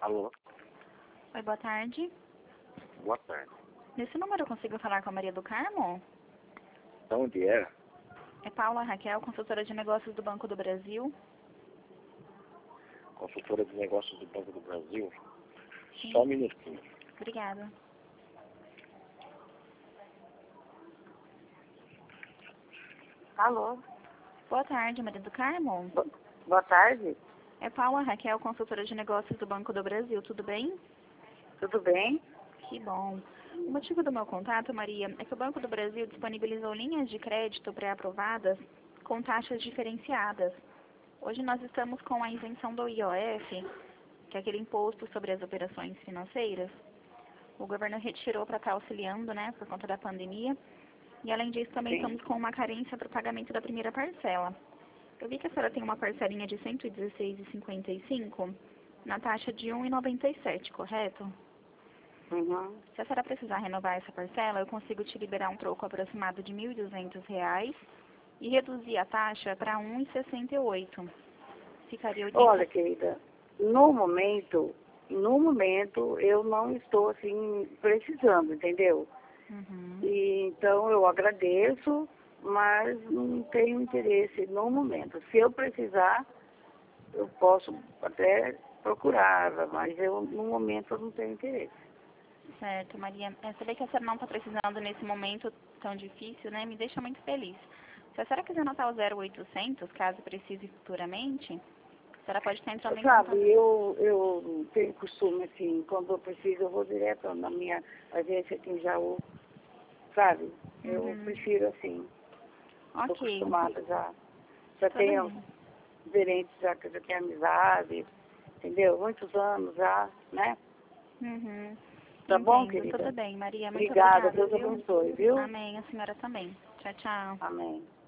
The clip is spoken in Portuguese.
Alô, Oi, boa tarde. boa tarde. Nesse número eu consigo falar com a Maria do Carmo? De onde é? É Paula Raquel, consultora de negócios do Banco do Brasil. Consultora de negócios do Banco do Brasil? Sim. Só um minutinho. Obrigada. Alô, Boa tarde, Maria do Carmo. boa tarde, É Paula Raquel, consultora de negócios do Banco do Brasil. Tudo bem? tudo bem? Que bom. O motivo do meu contato, Maria, é que o Banco do Brasil disponibilizou linhas de crédito pré-aprovadas com taxas diferenciadas. Hoje nós estamos com a isenção do IOF, que é aquele imposto sobre as operações financeiras. O governo retirou para estar auxiliando, né, por conta da pandemia. E além disso, também Sim. estamos com uma carência para o pagamento da primeira parcela. Eu vi que a senhora tem uma parcelinha de R$ 116,55 na taxa de R$ 1,97, correto? Uhum. Se a senhora precisar renovar essa parcela, eu consigo te liberar um troco aproximado de R$ 1.200 e reduzir a taxa para R$ 1,68. Ficaria 80... Olha, querida, no momento eu não estou assim precisando, entendeu? Uhum. E, então eu agradeço, mas não tenho interesse no momento. Se eu precisar, eu posso até procurar, mas no momento eu não tenho interesse. Certo, Maria. Saber que a senhora não está precisando nesse momento tão difícil, né, me deixa muito feliz. Se a senhora quiser anotar o 0800, caso precise futuramente, a senhora pode estar entrando em Sabe, contato. eu tenho costume, assim, quando eu preciso, eu vou direto na minha agência aqui em Jaú, sabe? Eu Uhum. prefiro assim, estou Ok, acostumada já tudo tenho bem. gerentes já que eu já tenho amizade, entendeu? Muitos anos já, né? Uhum. Tá bom, Entendo, querida? tudo bem, Maria. Muito Obrigada, obrigada, Deus viu? abençoe, viu? Amém. A senhora também. Tchau, tchau. Amém.